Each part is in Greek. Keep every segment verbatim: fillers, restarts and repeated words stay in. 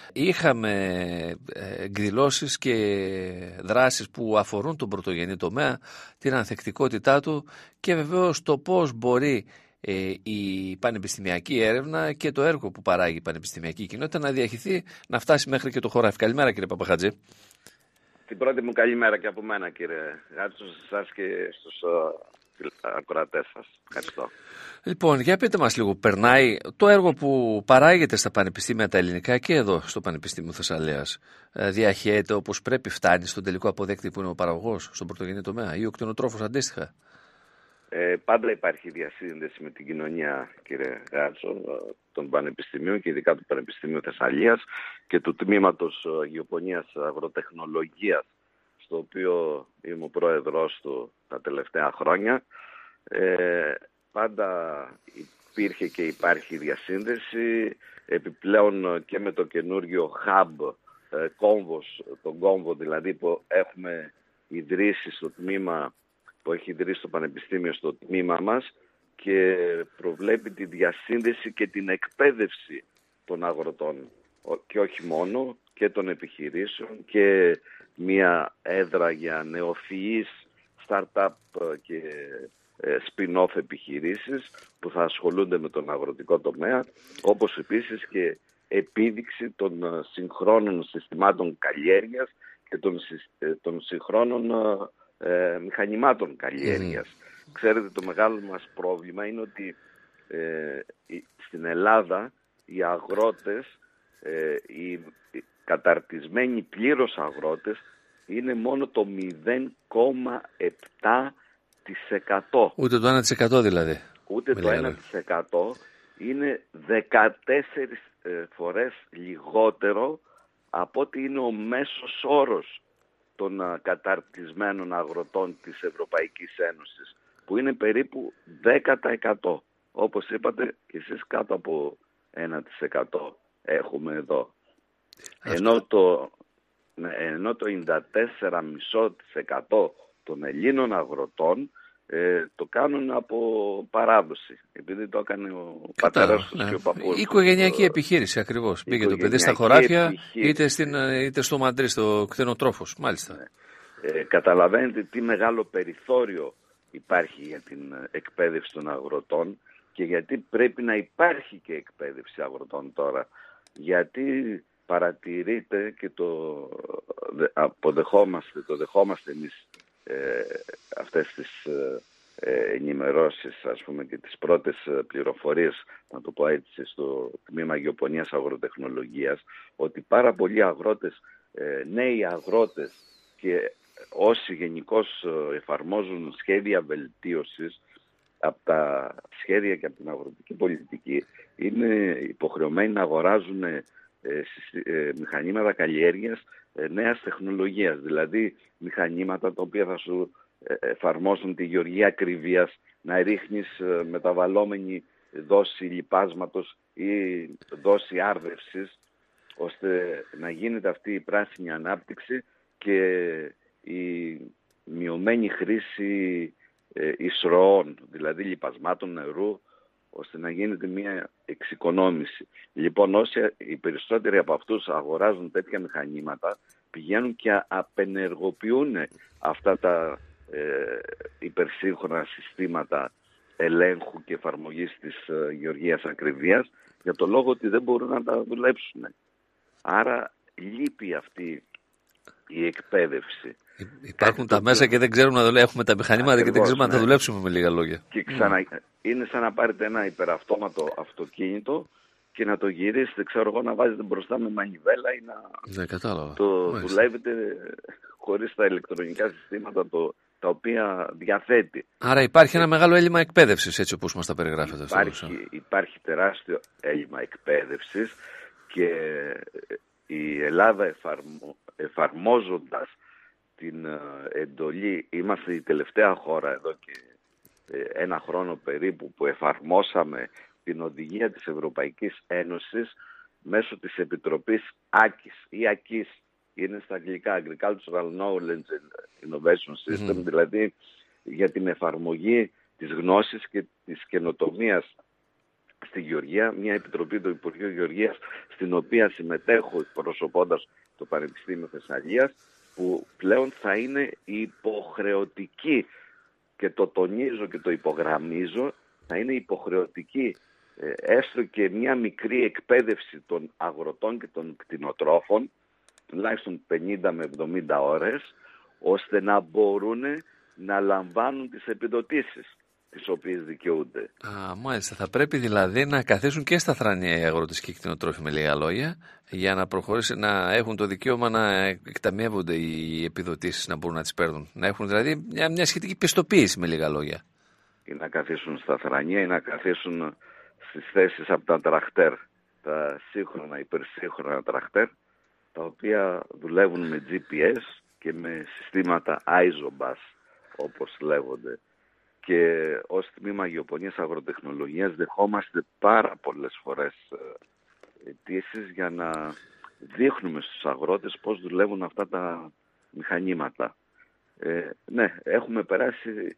είχαμε εκδηλώσεις και δράσεις που αφορούν τον πρωτογενή τομέα, την ανθεκτικότητά του και βεβαίως το πώς μπορεί ε, η πανεπιστημιακή έρευνα και το έργο που παράγει η πανεπιστημιακή κοινότητα να διαχυθεί, να φτάσει μέχρι και το χωράφι. Καλημέρα κύριε Παπαχατζή. Την πρώτη μου καλημέρα και από μένα κύριε Γάτσο, σε εσάς και στους uh, ακροατές σας. Ευχαριστώ. Λοιπόν, για πείτε μας λίγο, περνάει το έργο που παράγεται στα πανεπιστήμια τα ελληνικά και εδώ στο Πανεπιστήμιο Θεσσαλίας, διαχέεται όπως πρέπει, φτάνει στον τελικό αποδέκτη που είναι ο παραγωγός, στον πρωτογενή τομέα ή ο κτηνοτρόφος αντίστοιχα? Ε, πάντα υπάρχει διασύνδεση με την κοινωνία, κύριε Γάτσο, των πανεπιστημίων και ειδικά του Πανεπιστημίου Θεσσαλίας και του τμήματος γεωπονίας αγροτεχνολογίας, στο οποίο είμαι ο πρόεδρος του τα τελευταία χρόνια. Ε, πάντα υπήρχε και υπάρχει διασύνδεση, επιπλέον και με το καινούργιο hub, ε, κόμβος, τον κόμβο δηλαδή που έχουμε ιδρύσει στο τμήμα, που έχει ιδρύσει το Πανεπιστήμιο στο τμήμα μας και προβλέπει τη διασύνδεση και την εκπαίδευση των αγροτών και όχι μόνο, και των επιχειρήσεων και μια έδρα για νεοφυείς startup και spin-off επιχειρήσεις που θα ασχολούνται με τον αγροτικό τομέα, όπως επίσης και επίδειξη των συγχρόνων συστημάτων καλλιέργειας και των, των συγχρόνων ε, μηχανημάτων καλλιέργειας. Mm. Ξέρετε, το μεγάλο μας πρόβλημα είναι ότι ε, στην Ελλάδα οι αγρότες, ε, οι, οι καταρτισμένοι πλήρως αγρότες είναι μόνο το μηδέν κόμμα επτά τοις εκατό. Ούτε το ένα τοις εκατό δηλαδή. Ούτε το ένα τοις εκατό, είναι δεκατέσσερις ε, φορές λιγότερο από ότι είναι ο μέσος όρος των α, καταρτισμένων αγροτών της Ευρωπαϊκής Ένωσης, που είναι περίπου δέκα τοις εκατό. Όπως είπατε και εσείς, κάτω από ένα τοις εκατό έχουμε εδώ. Ενώ το, ενώ το ενενήντα τέσσερα κόμμα πέντε τοις εκατό των Ελλήνων αγροτών ε, το κάνουν από παράδοση, επειδή το έκανε ο πατέρας τους, ναι, και ο παππούς. Η οικογενειακή επιχείρηση ακριβώς. Πήγε το παιδί στα χωράφια, είτε, στην, είτε στο μαντρί, στο κτηνοτρόφος, μάλιστα. Ναι. Ε, καταλαβαίνετε τι μεγάλο περιθώριο υπάρχει για την εκπαίδευση των αγροτών και γιατί πρέπει να υπάρχει και εκπαίδευση αγροτών τώρα. Γιατί παρατηρείτε και το αποδεχόμαστε, το δεχόμαστε εμείς ε, αυτές τις ε, ενημερώσεις, ας πούμε, και τις πρώτες πληροφορίες, να το πω έτσι, στο τμήμα γεωπονίας αγροτεχνολογίας, ότι πάρα πολλοί αγρότες, ε, νέοι αγρότες και όσοι γενικώς εφαρμόζουν σχέδια βελτίωσης από τα σχέδια και από την αγροτική πολιτική, είναι υποχρεωμένοι να αγοράζουν ε, ε, μηχανήματα καλλιέργειας ε, νέας τεχνολογίας, δηλαδή μηχανήματα τα οποία θα σου ε, εφαρμόσουν τη γεωργία ακριβίας, να ρίχνεις ε, μεταβαλλόμενη δόση λιπάσματος ή δόση άρδευσης, ώστε να γίνεται αυτή η πράσινη ανάπτυξη και η μειωμένη χρήση ε, εισρωών, δηλαδή λιπασμάτων νερού, ώστε να γίνεται μια εξοικονόμηση. Λοιπόν, όσοι οι περισσότεροι από αυτούς αγοράζουν τέτοια μηχανήματα, πηγαίνουν και απενεργοποιούν αυτά τα ε, υπερσύγχρονα συστήματα ελέγχου και εφαρμογής της ε, γεωργίας ακριβίας, για το λόγο ότι δεν μπορούν να τα δουλέψουν. Άρα λείπει αυτή η εκπαίδευση. Υπάρχουν τα μέσα και δεν ξέρουμε να δουλεύουμε. Έχουμε τα μηχανήματα Ακριβώς, και δεν ξέρουμε ναι. να τα δουλέψουμε, με λίγα λόγια. Και ξανα... mm. είναι σαν να πάρετε ένα υπεραυτόματο αυτοκίνητο και να το γυρίσετε, ξέρω εγώ, να βάζετε μπροστά με μανιβέλα ή να δεν κατάλαβα. το Μάλιστα. δουλεύετε χωρίς τα ηλεκτρονικά συστήματα το... τα οποία διαθέτει. Άρα υπάρχει ένα μεγάλο έλλειμμα εκπαίδευσης, έτσι όπως μας τα περιγράφετε. Υπάρχει, αυτό, υπάρχει τεράστιο έλλειμμα εκπαίδευσης και η Ελλάδα εφαρμο... εφαρμόζοντας την εντολή, είμαστε η τελευταία χώρα εδώ και ένα χρόνο περίπου που εφαρμόσαμε την οδηγία της Ευρωπαϊκής Ένωσης μέσω της Επιτροπής άκις ή άκις, είναι στα αγγλικά, Agricultural Knowledge Innovation System, mm-hmm. δηλαδή για την εφαρμογή της γνώσης και της καινοτομίας στη Γεωργία, μια επιτροπή του Υπουργείου Γεωργίας, στην οποία συμμετέχω εκπροσωπώντας το Πανεπιστήμιο Θεσσαλίας, που πλέον θα είναι υποχρεωτική, και το τονίζω και το υπογραμμίζω, θα είναι υποχρεωτική έστω και μια μικρή εκπαίδευση των αγροτών και των κτηνοτρόφων, τουλάχιστον πενήντα με εβδομήντα ώρες, ώστε να μπορούν να λαμβάνουν τις επιδοτήσεις τις οποίες δικαιούνται. Α, μάλιστα. Θα πρέπει δηλαδή να καθίσουν και στα θρανία οι αγρότες και οι κτηνοτρόφοι, με λίγα λόγια, για να προχωρήσει, να έχουν το δικαίωμα να εκταμιεύονται οι επιδοτήσεις, να μπορούν να τις παίρνουν. Να έχουν δηλαδή μια, μια σχετική πιστοποίηση, με λίγα λόγια. Ή να καθίσουν στα θρανία ή να καθίσουν στις θέσεις από τα τραχτέρ, τα σύγχρονα, υπερσύγχρονα τραχτέρ, τα οποία δουλεύουν με τζι πι ες και με συστήματα άιζομπας, όπως λέγονται. Και ως τμήμα γεωπονίας αγροτεχνολογίας δεχόμαστε πάρα πολλές φορές αιτήσεις για να δείχνουμε στους αγρότες πώς δουλεύουν αυτά τα μηχανήματα. Ε, ναι, έχουμε περάσει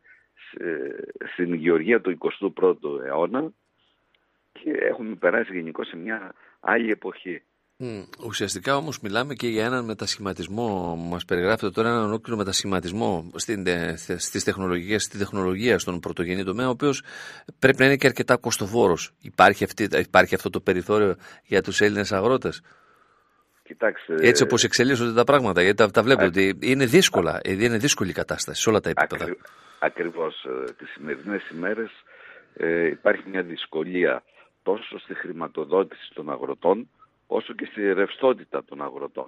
στην γεωργία του εικοστού πρώτου αιώνα και έχουμε περάσει γενικώς σε μια άλλη εποχή. Mm, ουσιαστικά όμως μιλάμε και για έναν μετασχηματισμό, μας περιγράφετε τώρα έναν ολόκληρο μετασχηματισμό στην, στις τεχνολογίες, στη τεχνολογία στον πρωτογενή τομέα, ο οποίος πρέπει να είναι και αρκετά κοστοβόρος. Υπάρχει, αυτή, υπάρχει αυτό το περιθώριο για τους Έλληνες αγρότες? Κοιτάξτε, έτσι όπως εξελίσσονται τα πράγματα, γιατί τα, τα βλέπω ότι είναι δύσκολα, είναι δύσκολη η κατάσταση σε όλα τα επίπεδα. Ακρι, ακριβώς. Τις σημερινές ημέρες ε, υπάρχει μια δυσκολία τόσο στη χρηματοδότηση των αγροτών, όσο και στη ρευστότητα των αγροτών.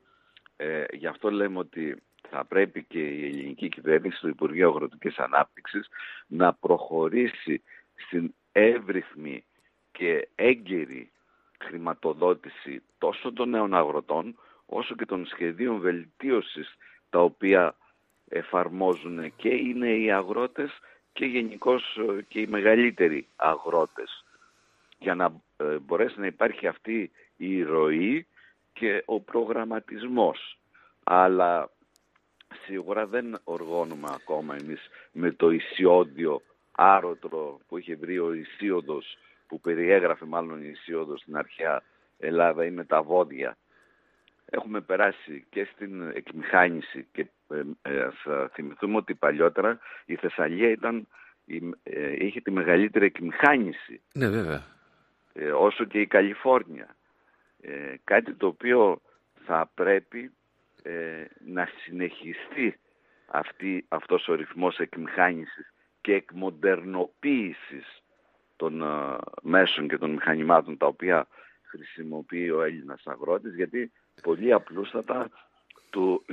Ε, γι' αυτό λέμε ότι θα πρέπει και η ελληνική κυβέρνηση, το Υπουργείο Αγροτικής Ανάπτυξης, να προχωρήσει στην εύρυθμη και έγκαιρη χρηματοδότηση τόσο των νέων αγροτών, όσο και των σχεδίων βελτίωσης τα οποία εφαρμόζουν και οι νέοι αγρότες και γενικώς και οι μεγαλύτεροι αγρότες, για να ε, μπορέσει να υπάρχει αυτή η ροή και ο προγραμματισμός. Αλλά σίγουρα δεν οργώνουμε ακόμα εμείς με το Ησιώδιο άρωτρο που είχε βρει ο Ησίωδος, που περιέγραφε μάλλον η Ησίωδος στην αρχαία Ελλάδα, ή με τα βόδια. Έχουμε περάσει και στην εκμηχάνηση και ε, ε, ας θυμηθούμε ότι παλιότερα η Θεσσαλία ήταν, η, ε, είχε τη μεγαλύτερη εκμηχάνηση. Ναι, βέβαια. Ε, όσο και η Καλιφόρνια. Ε, κάτι το οποίο θα πρέπει ε, να συνεχιστεί αυτή, αυτός ο ρυθμός εκμηχάνησης και εκμοντερνοποίησης των uh, μέσων και των μηχανημάτων τα οποία χρησιμοποιεί ο Έλληνας αγρότης, γιατί πολύ απλούστατα του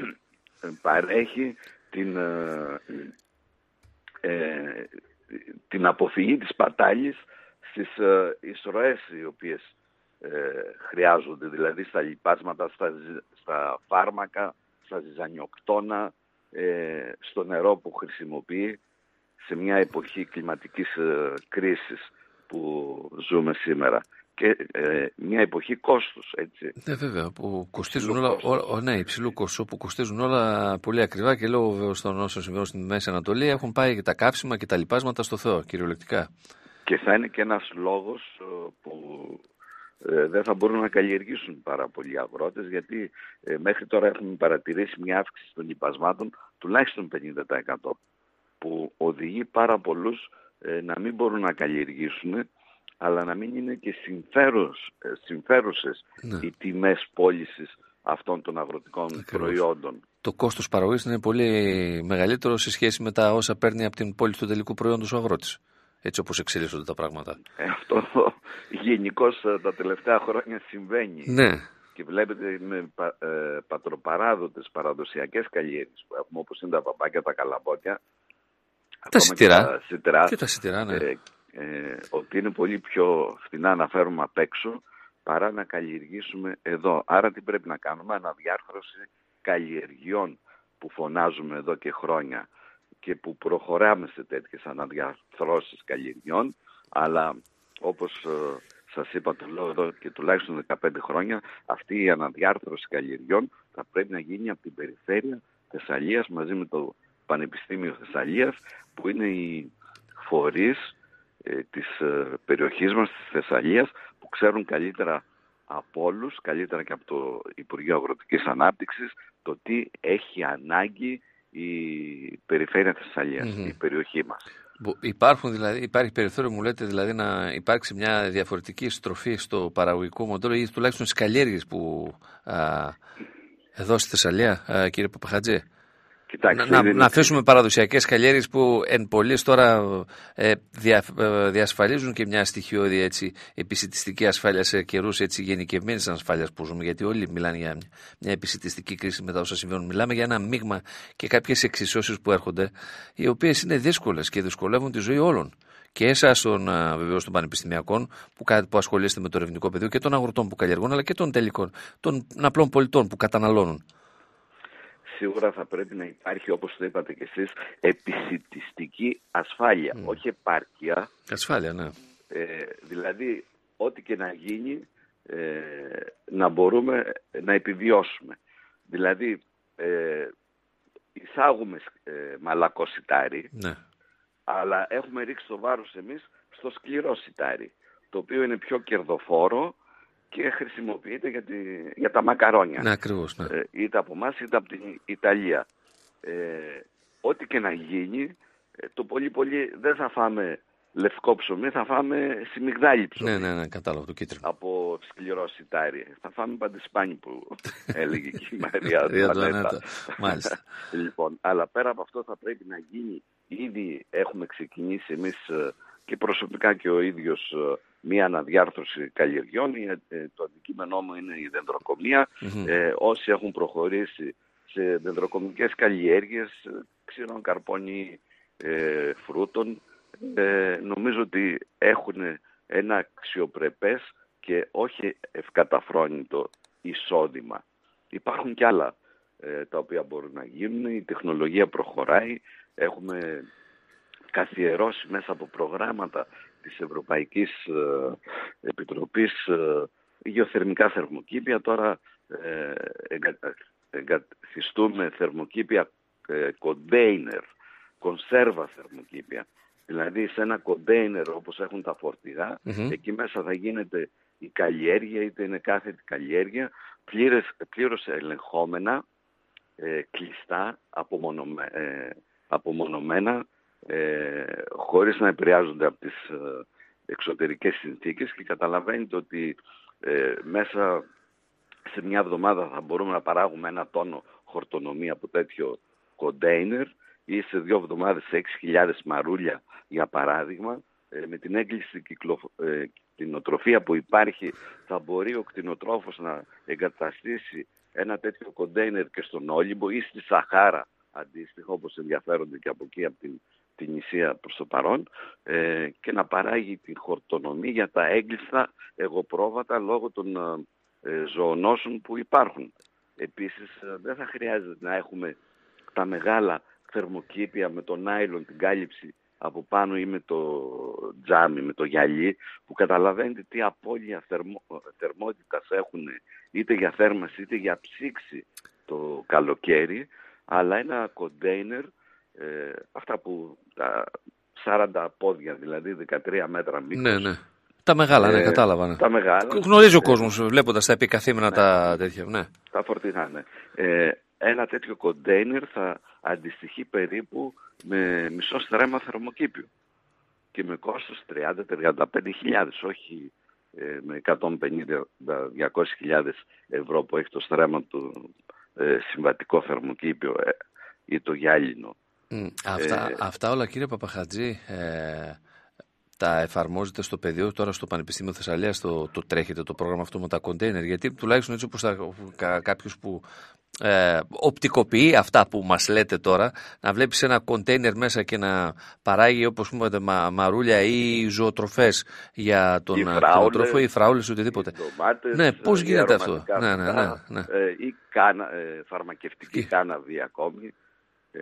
παρέχει την, uh, ε, την αποφυγή της πατάλης στις uh, εισρωές οι οποίες ε, χρειάζονται, δηλαδή στα λιπάσματα, στα, στα φάρμακα, στα ζυζανιοκτώνα, ε, στο νερό που χρησιμοποιεί σε μια εποχή κλιματικής ε, κρίσης που ζούμε σήμερα. Και ε, μια εποχή κόστους, έτσι. Ναι, βέβαια, που κοστίζουν όλα, όλα, ναι, υψηλού κόστου, που κοστίζουν όλα πολύ ακριβά, και λόγω βέβαια των όσων συμβαίνουν στην Μέση Ανατολή έχουν πάει και τα κάψιμα και τα λιπάσματα στο Θεό, κυριολεκτικά. Και θα είναι και ένας λόγος που ε, δεν θα μπορούν να καλλιεργήσουν πάρα πολλοί αγρότες, γιατί ε, μέχρι τώρα έχουμε παρατηρήσει μια αύξηση των λιπασμάτων τουλάχιστον πενήντα τοις εκατό, που οδηγεί πάρα πολλούς ε, να μην μπορούν να καλλιεργήσουν, αλλά να μην είναι και συμφέρουσες ναι. οι τιμές πώλησης αυτών των αγροτικών Ακριβώς. προϊόντων. Το κόστος παραγωγής είναι πολύ μεγαλύτερο σε σχέση με τα όσα παίρνει από την πώληση του τελικού προϊόντος ο αγρότης. Έτσι όπως εξελίσσονται τα πράγματα. Ε, αυτό γενικώς τα τελευταία χρόνια συμβαίνει. Ναι. Και βλέπετε με πα, ε, πατροπαράδοτες παραδοσιακές καλλιέργειες που έχουμε, όπως είναι τα παπάκια, τα καλαμπόκια, τα σιτηρά. Και τα σιτηρά, και τα σιτηρά ναι. ε, ε, ότι είναι πολύ πιο φθηνά να φέρουμε απ' έξω παρά να καλλιεργήσουμε εδώ. Άρα τι πρέπει να κάνουμε? Αναδιάρθρωση καλλιεργειών που φωνάζουμε εδώ και χρόνια και που προχωράμε σε τέτοιες αναδιαρθρώσεις καλλιεργειών, αλλά όπως ε, σας είπα, το λέω εδώ και τουλάχιστον δεκαπέντε χρόνια, αυτή η αναδιάρθρωση καλλιεργειών θα πρέπει να γίνει από την περιφέρεια Θεσσαλίας μαζί με το Πανεπιστήμιο Θεσσαλίας, που είναι οι φορείς ε, της ε, περιοχής μας, της Θεσσαλίας, που ξέρουν καλύτερα από όλους, καλύτερα και από το Υπουργείο Αγροτικής Ανάπτυξης, το τι έχει ανάγκη η περιφέρεια Θεσσαλίας, mm-hmm. η περιοχή μας. Υπάρχουν δηλαδή, υπάρχει περιθώριο, μου λέτε, δηλαδή να υπάρξει μια διαφορετική στροφή στο παραγωγικό μοντέλο ή τουλάχιστον στις καλλιέργειες που α, εδώ στη Θεσσαλία, α, κύριε Παπαχατζή. Κοιτάξτε, να, να, να αφήσουμε παραδοσιακές καλλιέργειες που εν πολλής τώρα ε, δια, ε, διασφαλίζουν και μια στοιχειώδη έτσι, επισιτιστική ασφάλεια σε καιρούς γενικευμένης ασφάλειας που ζούμε, γιατί όλοι μιλάνε για μια, μια επισιτιστική κρίση μετά όσα συμβαίνουν. Μιλάμε για ένα μείγμα και κάποιες εξισώσεις που έρχονται, οι οποίες είναι δύσκολες και δυσκολεύουν τη ζωή όλων. Και εσάς των, βεβαίως, των πανεπιστημιακών που, που ασχολείστε με το ερευνητικό πεδίο και των αγροτών που καλλιεργούν, αλλά και των τελικών, των απλών πολιτών που καταναλώνουν. Σίγουρα θα πρέπει να υπάρχει, όπως το είπατε και εσείς, επισιτιστική ασφάλεια, mm. όχι επάρκεια. Ασφάλεια, ναι. Ε, δηλαδή, ό,τι και να γίνει, ε, να μπορούμε να επιβιώσουμε. Δηλαδή, ε, εισάγουμε ε, μαλακό σιτάρι, ναι. αλλά έχουμε ρίξει το βάρος εμείς στο σκληρό σιτάρι, το οποίο είναι πιο κερδοφόρο και χρησιμοποιείται για, τη, για τα μακαρόνια. Ναι, ακριβώς, ναι. Ε, είτε από εμάς είτε από την Ιταλία. Ε, ό,τι και να γίνει, ε, το πολύ πολύ δεν θα φάμε λευκό ψωμί, θα φάμε σιμιγδάλι ψωμί. Ναι, ναι, ναι, κατάλαβα, το κίτρινο. Από σκληρό σιτάρι. Θα φάμε παντισπάνι που έλεγε και η Μαρία Αντουανέτα. Μάλιστα. Λοιπόν, αλλά πέρα από αυτό θα πρέπει να γίνει, ήδη έχουμε ξεκινήσει εμείς και προσωπικά και ο ίδιος μία αναδιάρθρωση καλλιεργιών. Το αντικείμενό μου είναι η δεντροκομεία. Mm-hmm. Ε, όσοι έχουν προχωρήσει σε δεντροκομικές καλλιέργειες, ξηρών καρπών ή ε, φρούτων, ε, νομίζω ότι έχουν ένα αξιοπρεπές και όχι ευκαταφρόνητο εισόδημα. Υπάρχουν και άλλα ε, τα οποία μπορούν να γίνουν. Η τεχνολογία προχωράει. Έχουμε καθιερώσει μέσα από προγράμματα της Ευρωπαϊκής ε, Επιτροπής ε, γεωθερμικά θερμοκήπια. Τώρα ε, εγκα, εγκαθιστούμε θερμοκήπια ε, κοντέινερ, κονσέρβα θερμοκήπια. Δηλαδή σε ένα κοντέινερ όπως έχουν τα φορτηγά, mm-hmm. εκεί μέσα θα γίνεται η καλλιέργεια, είτε είναι κάθετη καλλιέργεια, πλήρες, πλήρως ελεγχόμενα, ε, κλειστά, απομονωμέ, ε, απομονωμένα, ε, χωρίς να επηρεάζονται από τις ε, εξωτερικές συνθήκες, και καταλαβαίνετε ότι ε, μέσα σε μια εβδομάδα θα μπορούμε να παράγουμε ένα τόνο χορτονομία από τέτοιο κοντέινερ, ή σε δύο εβδομάδες σε έξι χιλιάδες μαρούλια, για παράδειγμα. Ε, με την έγκληση κυκλο, ε, κτηνοτροφία που υπάρχει, θα μπορεί ο κτηνοτρόφος να εγκαταστήσει ένα τέτοιο κοντέινερ και στον Όλυμπο ή στη Σαχάρα, αντίστοιχα, όπως ενδιαφέρονται και από εκεί, από την, την νησία προς το παρόν, ε, και να παράγει την χορτονομή για τα έγκλειστα εγωπρόβατα λόγω των ε, ζωονόσων που υπάρχουν. Επίσης, ε, δεν θα χρειάζεται να έχουμε τα μεγάλα θερμοκήπια με το νάιλον, την κάλυψη από πάνω, ή με το τζάμι, με το γυαλί, που καταλαβαίνετε τι απώλεια θερμο, θερμότητας έχουν, είτε για θέρμανση είτε για ψήξη το καλοκαίρι. Αλλά ένα κοντέινερ, ε, αυτά που τα σαράντα πόδια, δηλαδή δεκατρία μέτρα μήκος. Ναι, ναι. Τα μεγάλα, ναι, ε, κατάλαβα. Ναι. Τα μεγάλα. Γνωρίζει ο κόσμος, ε, βλέποντας τα επικαθήμενα, ναι, τα τέτοια. Ναι. Τα φορτηγά, ναι. Ε, ένα τέτοιο κοντέινερ θα αντιστοιχεί περίπου με μισό στρέμμα θερμοκήπιου και με κόστος τριάντα με τριάντα πέντε χιλιάδες, όχι ε, με εκατόν πενήντα με διακόσιες χιλιάδες ευρώ που έχει το στρέμμα του ε, συμβατικό θερμοκήπιο ε, ή το γυάλινο. Mm, αυτά, ε, αυτά όλα, κύριε Παπαχατζή, ε, τα εφαρμόζετε στο πεδίο τώρα στο Πανεπιστήμιο Θεσσαλίας, το, το τρέχετε το πρόγραμμα αυτό με τα κοντέινερ? Γιατί τουλάχιστον έτσι όπως κα, κάποιος που ε, οπτικοποιεί αυτά που μας λέτε τώρα, να βλέπεις ένα κοντέινερ μέσα και να παράγει, όπως πούμε, μα, μαρούλια ή ζωοτροφές για τον κτηνοτρόφο ή φράουλες, οτιδήποτε. Ντομάτες, ναι, πώς γίνεται αυτό? Ναι, ναι, ναι, ναι. Ε, ή κάνα, ε, φαρμακευτική κάναβη ακόμη, ε,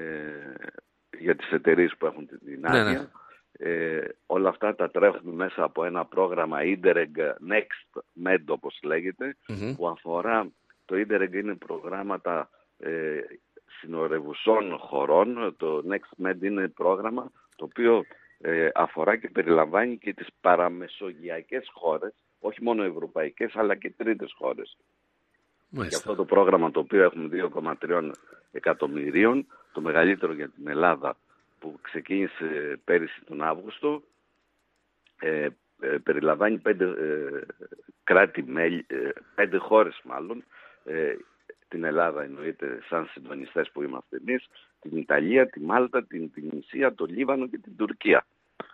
για τις εταιρείες που έχουν την άδεια. Ναι, ναι. Ε, όλα αυτά τα τρέχουμε μέσα από ένα πρόγραμμα Interreg Next Med, όπως λέγεται, mm-hmm. που αφορά, το Interreg είναι προγράμματα ε, συνορευουσών χωρών. Το Next Med είναι πρόγραμμα το οποίο ε, αφορά και περιλαμβάνει και τις παραμεσογειακές χώρες, όχι μόνο ευρωπαϊκές αλλά και τρίτες χώρες. Μάλιστα. Και αυτό το πρόγραμμα, το οποίο έχουμε δύο κόμμα τρία εκατομμυρίων, το μεγαλύτερο για την Ελλάδα, που ξεκίνησε πέρυσι τον Αύγουστο, ε, ε, περιλαμβάνει πέντε ε, κράτη-μέλη, ε, πέντε χώρες μάλλον, ε, την Ελλάδα εννοείται σαν συντονιστές που είμαστε εμείς, την Ιταλία, τη Μάλτα, την Τινησία, το Λίβανο και την Τουρκία.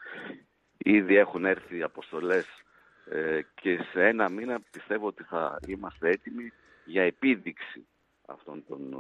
Ήδη έχουν έρθει αποστολές ε, και σε ένα μήνα πιστεύω ότι θα είμαστε έτοιμοι για επίδειξη αυτών των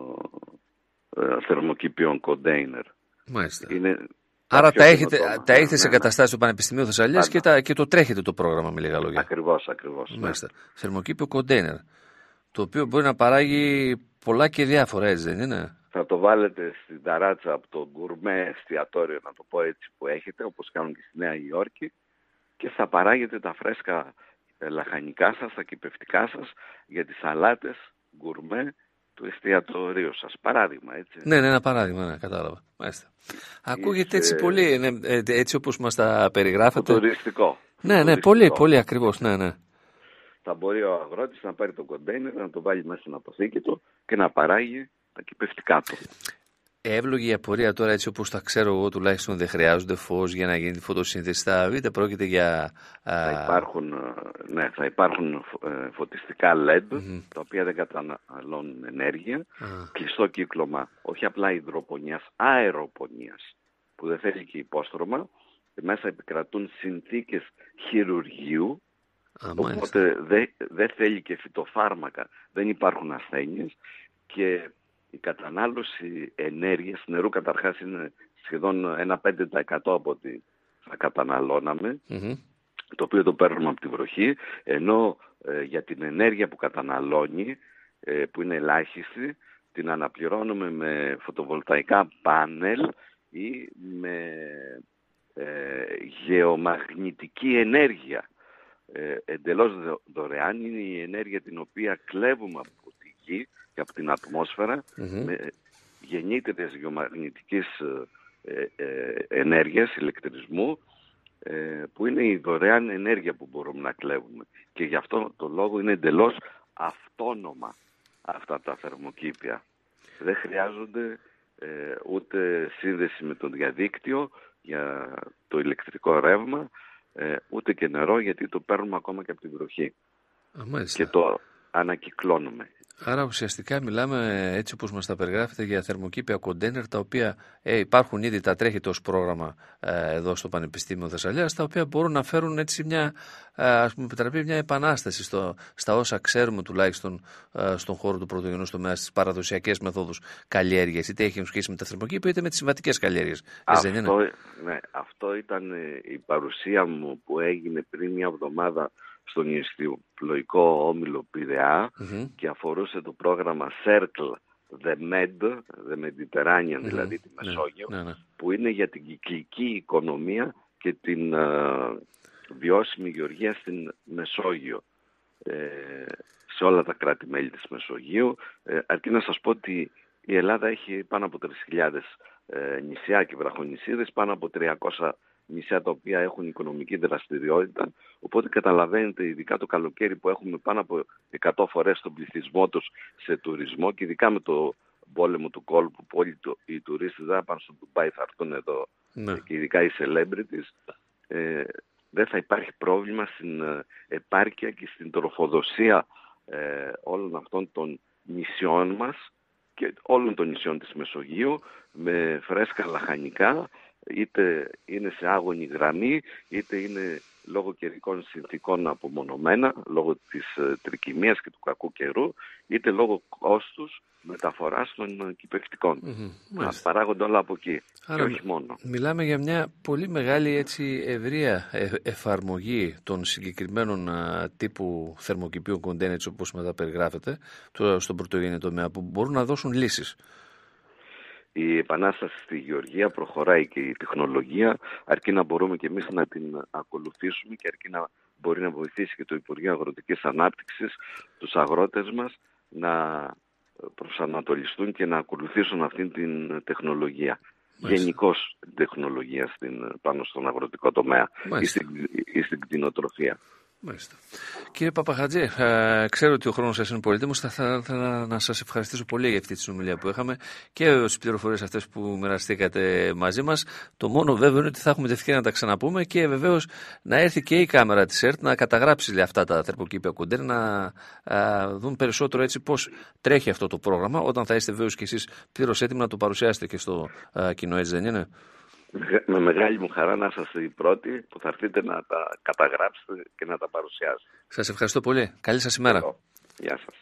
ε, θερμοκηπίων κοντέινερ. Μάλιστα. Είναι Άρα τα έχετε, τα έχετε ναι, σε ναι, καταστάσεις του Πανεπιστημίου Θεσσαλίας και, τα, και το τρέχετε το πρόγραμμα, με λίγα λόγια. Ακριβώς, ακριβώς. Μάλιστα. Ναι. Θερμοκήπιο κοντέινερ, το οποίο μπορεί να παράγει πολλά και διάφορα, έτσι δεν είναι? Θα το βάλετε στην ταράτσα από το γκουρμέ εστιατόριο, να το πω έτσι, που έχετε, όπως κάνουν και στη Νέα Υόρκη, και θα παράγετε τα φρέσκα λαχανικά σας, τα κυπευτικά σας, για τις σαλάτες γκουρμέ του εστιατορίου σας. Παράδειγμα, έτσι. Ναι, ναι, ένα παράδειγμα, ναι, κατάλαβα. Μάλιστα. Ακούγεται έτσι πολύ, ναι, έτσι όπως μας τα περιγράφετε. Τουριστικό. Ναι, ναι, πολύ, πολύ ακριβώς, ναι, ναι. Θα μπορεί ο αγρότης να πάρει το κοντέινερ, να το βάλει μέσα στην αποθήκη του και να παράγει τα κυπευτικά του. Εύλογη η απορία τώρα, έτσι όπως τα ξέρω εγώ τουλάχιστον, δεν χρειάζονται φως για να γίνει τη φωτοσύνθεση. Είτε πρόκειται για... Θα υπάρχουν, ναι, θα υπάρχουν φωτιστικά ελ ι ντι, mm-hmm. τα οποία δεν καταναλώνουν ενέργεια, ah. κλειστό κύκλωμα, όχι απλά υδροπονίας, αεροπονίας, που δεν θέλει και υπόστρωμα, και μέσα επικρατούν συνθήκες χειρουργείου, ah, οπότε δεν δε θέλει και φυτοφάρμακα, δεν υπάρχουν ασθένειες, και η κατανάλωση ενέργειας νερού καταρχάς είναι σχεδόν ένα πέντε τοις εκατό από ό,τι θα καταναλώναμε, mm-hmm. το οποίο το παίρνουμε από τη βροχή, ενώ ε, για την ενέργεια που καταναλώνει, ε, που είναι ελάχιστη, την αναπληρώνουμε με φωτοβολταϊκά πάνελ ή με ε, γεωμαγνητική ενέργεια. Ε, εντελώς δωρεάν είναι η ενέργεια την οποία κλέβουμε από τη γη και από την ατμόσφαιρα, mm-hmm. με γεννήτριες γεωμαγνητικής ε, ε, ενέργειας, ηλεκτρισμού, ε, που είναι η δωρεάν ενέργεια που μπορούμε να κλέβουμε. Και γι' αυτό το λόγο είναι εντελώς αυτόνομα αυτά τα θερμοκήπια. Δεν χρειάζονται ε, ούτε σύνδεση με το διαδίκτυο για το ηλεκτρικό ρεύμα, ε, ούτε και νερό, γιατί το παίρνουμε ακόμα και από την βροχή. Α, και το ανακυκλώνουμε. Άρα ουσιαστικά μιλάμε, έτσι όπως μας τα περιγράφετε, για θερμοκήπια κοντέινερ, τα οποία ε, υπάρχουν ήδη, τα τρέχετε ως πρόγραμμα ε, εδώ στο Πανεπιστήμιο Θεσσαλίας, τα οποία μπορούν να φέρουν έτσι μια, ε, ας πούμε, επιτραπεί μια επανάσταση στο, στα όσα ξέρουμε τουλάχιστον ε, στον χώρο του πρωτογενούς τομέα, στις παραδοσιακές μεθόδους καλλιέργειας, είτε έχει σχέση με τα θερμοκήπια είτε με τις συμβατικές καλλιέργειες. Αυτό, ναι, αυτό ήταν η παρουσία μου που έγινε πριν μια εβδομάδα στον νηστιοπλοϊκό όμιλο Πειραιά, mm-hmm. και αφορούσε το πρόγραμμα Circle the Med, the Mediterranean, mm-hmm. δηλαδή τη Μεσόγειο, ναι, ναι, ναι. που είναι για την κυκλική οικονομία και την uh, βιώσιμη γεωργία στην Μεσόγειο, ε, σε όλα τα κράτη-μέλη της Μεσογείου. Ε, αρκεί να σας πω ότι η Ελλάδα έχει πάνω από τρεις χιλιάδες ε, νησιά και βραχονησίδες, πάνω από τριακόσια νησιά τα οποία έχουν οικονομική δραστηριότητα, οπότε καταλαβαίνετε, ειδικά το καλοκαίρι που έχουμε πάνω από εκατό φορές τον πληθυσμό τους σε τουρισμό, και ειδικά με το πόλεμο του κόλπου που όλοι το, οι τουρίστες δεν θα πάνε στο Ντουμπάι, θα έρθουν εδώ, ναι. και ειδικά οι celebrities, ε, δεν θα υπάρχει πρόβλημα στην ε, επάρκεια και στην τροφοδοσία ε, όλων αυτών των νησιών μας και όλων των νησιών της Μεσογείου, με φρέσκα λαχανικά, είτε είναι σε άγωνη γραμμή, είτε είναι λόγω καιρικών συνθήκων απομονωμένα, λόγω της ε, τρικυμίας και του κακού καιρού, είτε λόγω κόστους μεταφοράς των κυπευτικών. Mm-hmm. Παράγονται όλα από εκεί. Άρα, και όχι μόνο. Μιλάμε για μια πολύ μεγάλη, έτσι, ευρεία ε, εφαρμογή των συγκεκριμένων α, τύπου θερμοκηπίων κοντέινερ, όπως μας τα περιγράφετε, το, στον πρωτογενή τομέα, που μπορούν να δώσουν λύσεις. Η επανάσταση στη γεωργία προχωράει και η τεχνολογία, αρκεί να μπορούμε και εμείς να την ακολουθήσουμε και αρκεί να μπορεί να βοηθήσει και το Υπουργείο Αγροτικής Ανάπτυξης τους αγρότες μας να προσανατολιστούν και να ακολουθήσουν αυτήν την τεχνολογία. γενικώς την τεχνολογία στην, πάνω στον αγροτικό τομέα ή στην, ή στην κτηνοτροφία. Μάλιστα. Κύριε Παπαχατζή, ε, ξέρω ότι ο χρόνος σας είναι πολύτιμος. Θα ήθελα να σας ευχαριστήσω πολύ για αυτή τη συνομιλία που είχαμε και για τις πληροφορίες αυτές που μοιραστήκατε μαζί μας. Το μόνο βέβαιο είναι ότι θα έχουμε την ευκαιρία να τα ξαναπούμε και βεβαίως να έρθει και η κάμερα της ΕΡΤ να καταγράψει αυτά τα θερμοκήπια κουντέρ, να α, δουν περισσότερο έτσι πώς τρέχει αυτό το πρόγραμμα, όταν θα είστε βέβαιως και εσείς πλήρως έτοιμοι να το παρουσιάσετε και στο α, κοινό, έτσι δεν είναι? Με μεγάλη μου χαρά να είσαστε οι πρώτοι που θα έρθετε να τα καταγράψετε και να τα παρουσιάσετε. Σας ευχαριστώ πολύ. Καλή σας ημέρα. Γεια σας.